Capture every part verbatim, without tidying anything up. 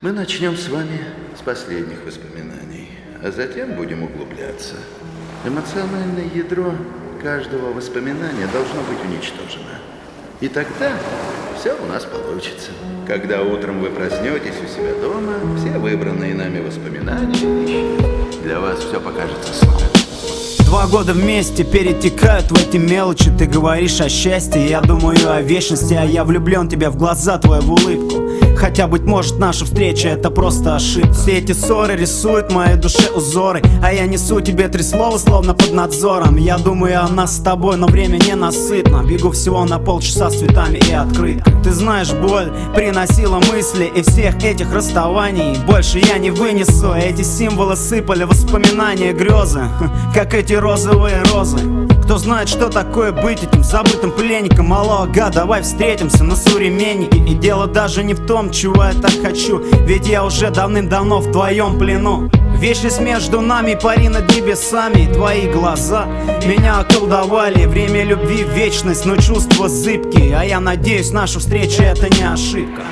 Мы начнем с вами с последних воспоминаний, а затем будем углубляться. Эмоциональное ядро каждого воспоминания должно быть уничтожено. И тогда все у нас получится. Когда утром вы проснетесь у себя дома, все выбранные нами воспоминания исчезнут. Для вас все покажется сном. Два года вместе перетекают в эти мелочи. Ты говоришь о счастье, я думаю о вечности. А я влюблен тебе в глаза, твою в улыбку. Хотя, быть может, наша встреча — это просто ошибка. Все эти ссоры рисуют в моей душе узоры, а я несу тебе три слова, словно под надзором. Я думаю о нас с тобой, но время ненасытно. Бегу всего на полчаса с цветами и открыткой. Ты знаешь, боль приносила мысли и всех этих расставаний больше я не вынесу. Эти символы сыпали воспоминания, грезы, как эти розовые розы. Кто знает, что такое быть этим забытым пленником? Алло, ага, давай встретимся на современнике. И дело даже не в том, чего я так хочу, ведь я уже давным-давно в твоем плену. Вечность между нами, пари над небесами. И твои глаза меня околдовали. Время любви, вечность, но чувства зыбкие. А я надеюсь, наша встреча — это не ошибка.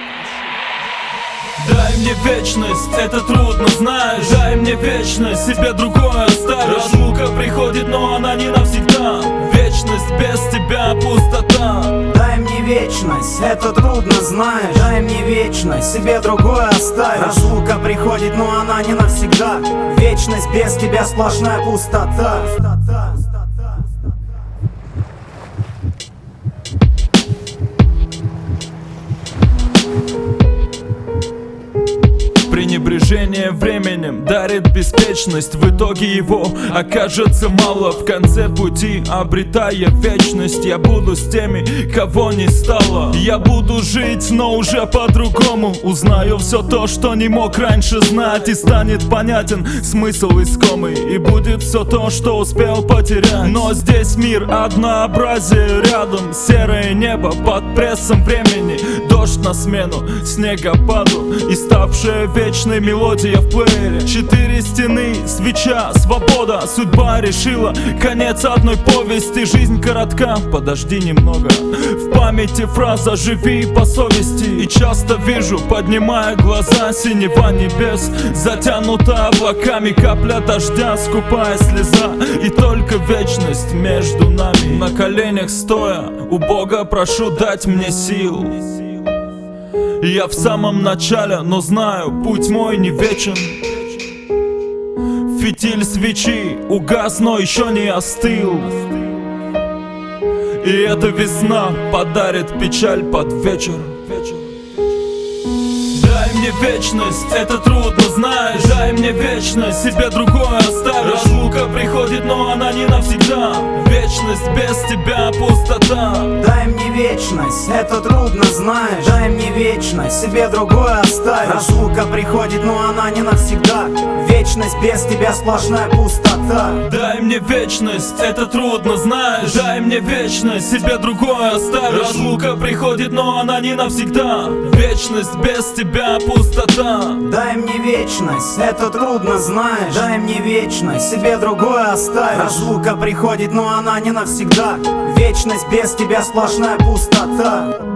Дай мне вечность, это трудно, знаешь. Дай мне вечность, себе другое оставишь. Разлука приходит, но она не навсегда. Вечность без тебя пустота. Дай мне вечность, это трудно, знаешь. Дай мне вечность, себе другое оставишь. Разлука приходит, но она не навсегда. Вечность без тебя сплошная пустота. Пренебрежение временем дарит беспечность. В итоге его окажется мало в конце пути. Обретая вечность, я буду с теми, кого не стало. Я буду жить, но уже по-другому. Узнаю все то, что не мог раньше знать. И станет понятен смысл искомый. И будет все то, что успел потерять. Но здесь мир, однообразие рядом. Серое небо под прессом времени. Дождь на смену снегопаду. И ставшая вечной мелодия в плеере. Четыре стены, свеча, свобода. Судьба решила конец одной повести. Жизнь коротка, подожди немного. В памяти фраза «живи по совести». И часто вижу, поднимая глаза, синева небес затянута облаками. Капля дождя, скупая слеза. И только вечность между нами. На коленях стоя, у Бога прошу дать мне сил. Я в самом начале, но знаю, путь мой не вечен. Фитиль свечи угас, но еще не остыл. И эта весна подарит печаль под вечер. Дай мне вечность, это трудно, знаешь. Дай мне вечность, себе другое оставишь. Разлука приходит, но она не навсегда. Вечность без тебя пустота. Дай мне вечность, это трудно, знаешь. Дай мне вечность, себе другое оставишь. Разлука приходит, но она не навсегда. Вечность без тебя сплошная пустота. Дай мне вечность, это трудно, знаешь. Дай мне вечность, себе другое оставишь. Разлука приходит, но она не навсегда. Вечность без тебя пустота. Дай мне вечность, это трудно, знаешь. Дай мне вечность, себе другое оставишь. Разлука приходит, но она не навсегда. Вечность без тебя сплошная пустота.